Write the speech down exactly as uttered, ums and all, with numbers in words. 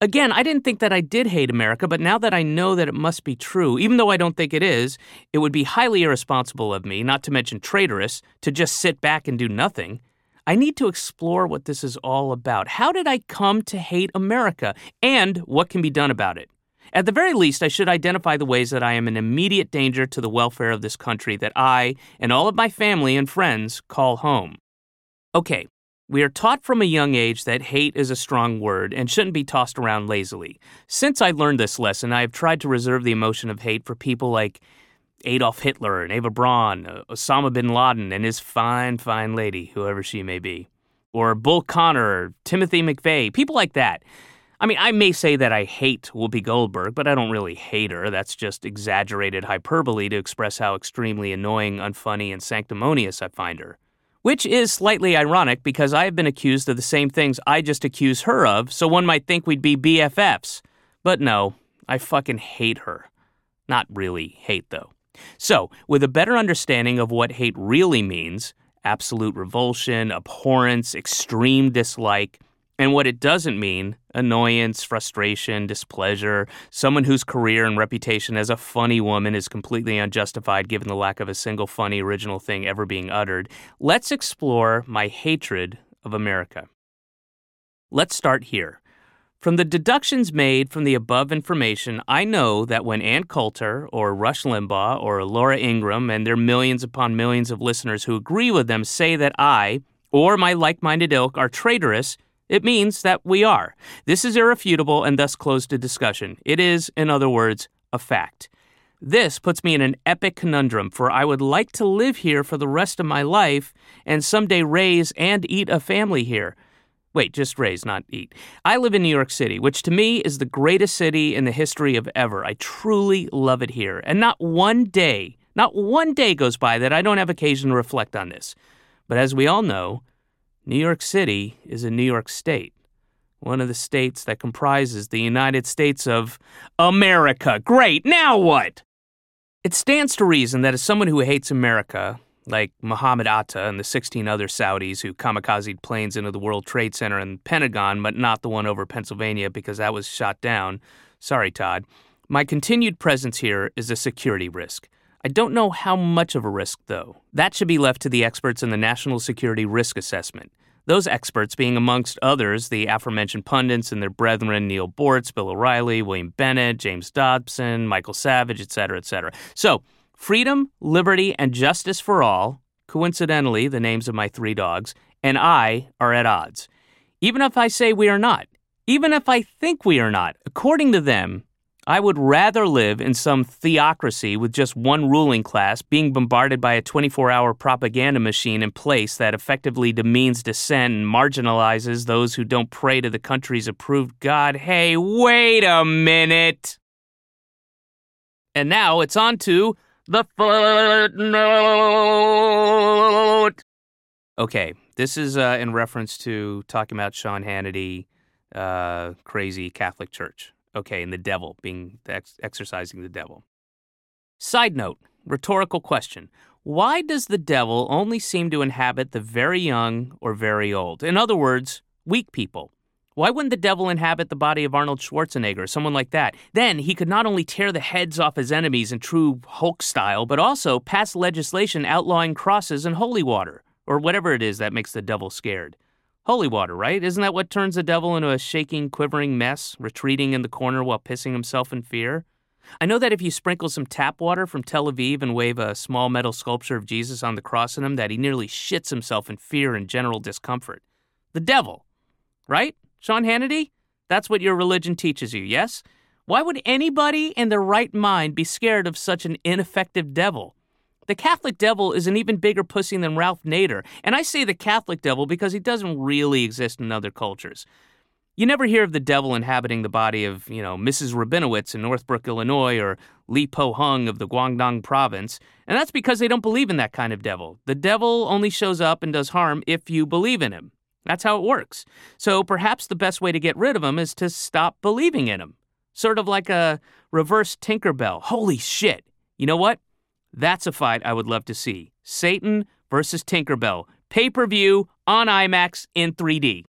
Again, I didn't think that I did hate America, but now that I know that it must be true, even though I don't think it is, it would be highly irresponsible of me, not to mention traitorous, to just sit back and do nothing. I need to explore what this is all about. How did I come to hate America? And what can be done about it? At the very least, I should identify the ways that I am an immediate danger to the welfare of this country that I and all of my family and friends call home. Okay, we are taught from a young age that hate is a strong word and shouldn't be tossed around lazily. Since I learned this lesson, I have tried to reserve the emotion of hate for people like Adolf Hitler and Eva Braun, Osama bin Laden and his fine, fine lady, whoever she may be, or Bull Connor, or Timothy McVeigh, people like that. I mean, I may say that I hate Whoopi Goldberg, but I don't really hate her. That's just exaggerated hyperbole to express how extremely annoying, unfunny, and sanctimonious I find her. Which is slightly ironic because I have been accused of the same things I just accused her of, so one might think we'd be B F Fs. But no, I fucking hate her. Not really hate, though. So, with a better understanding of what hate really means, absolute revulsion, abhorrence, extreme dislike, and what it doesn't mean, annoyance, frustration, displeasure, someone whose career and reputation as a funny woman is completely unjustified given the lack of a single funny original thing ever being uttered, let's explore my hatred of America. Let's start here. From the deductions made from the above information, I know that when Ann Coulter or Rush Limbaugh or Laura Ingraham and their millions upon millions of listeners who agree with them say that I, or my like-minded ilk, are traitorous, it means that we are. This is irrefutable and thus closed to discussion. It is, in other words, a fact. This puts me in an epic conundrum, for I would like to live here for the rest of my life and someday raise and eat a family here. Wait, just raise, not eat. I live in New York City, which to me is the greatest city in the history of ever. I truly love it here. And not one day, not one day goes by that I don't have occasion to reflect on this. But as we all know, New York City is a New York State, one of the states that comprises the United States of America. Great, now what? It stands to reason that as someone who hates America, like Mohammed Atta and the sixteen other Saudis who kamikazed planes into the World Trade Center and Pentagon, but not the one over Pennsylvania because that was shot down. Sorry, Todd. My continued presence here is a security risk. I don't know how much of a risk, though. That should be left to the experts in the National Security Risk Assessment. Those experts being, amongst others, the aforementioned pundits and their brethren Neil Bortz, Bill O'Reilly, William Bennett, James Dobson, Michael Savage, et cetera, et cetera. So, freedom, liberty, and justice for all, coincidentally the names of my three dogs, and I are at odds. Even if I say we are not, even if I think we are not, according to them, I would rather live in some theocracy with just one ruling class being bombarded by a twenty-four hour propaganda machine in place that effectively demeans dissent and marginalizes those who don't pray to the country's approved God. Hey, wait a minute! And now it's on to the footnote. Okay, this is uh, in reference to talking about Sean Hannity, uh, crazy Catholic Church. Okay, and the devil, being ex- exercising the devil. Side note, rhetorical question. Why does the devil only seem to inhabit the very young or very old? In other words, weak people. Why wouldn't the devil inhabit the body of Arnold Schwarzenegger or someone like that? Then he could not only tear the heads off his enemies in true Hulk style, but also pass legislation outlawing crosses and holy water, or whatever it is that makes the devil scared. Holy water, right? Isn't that what turns the devil into a shaking, quivering mess, retreating in the corner while pissing himself in fear? I know that if you sprinkle some tap water from Tel Aviv and wave a small metal sculpture of Jesus on the cross in him, that he nearly shits himself in fear and general discomfort. The devil, right? Sean Hannity? That's what your religion teaches you, yes? Why would anybody in their right mind be scared of such an ineffective devil? The Catholic devil is an even bigger pussy than Ralph Nader, and I say the Catholic devil because he doesn't really exist in other cultures. You never hear of the devil inhabiting the body of, you know, Missus Rabinowitz in Northbrook, Illinois, or Li Po Hung of the Guangdong province, and that's because they don't believe in that kind of devil. The devil only shows up and does harm if you believe in him. That's how it works. So perhaps the best way to get rid of him is to stop believing in him. Sort of like a reverse Tinkerbell. Holy shit. You know what? That's a fight I would love to see. Satan versus Tinkerbell. Pay-per-view on IMAX in three D.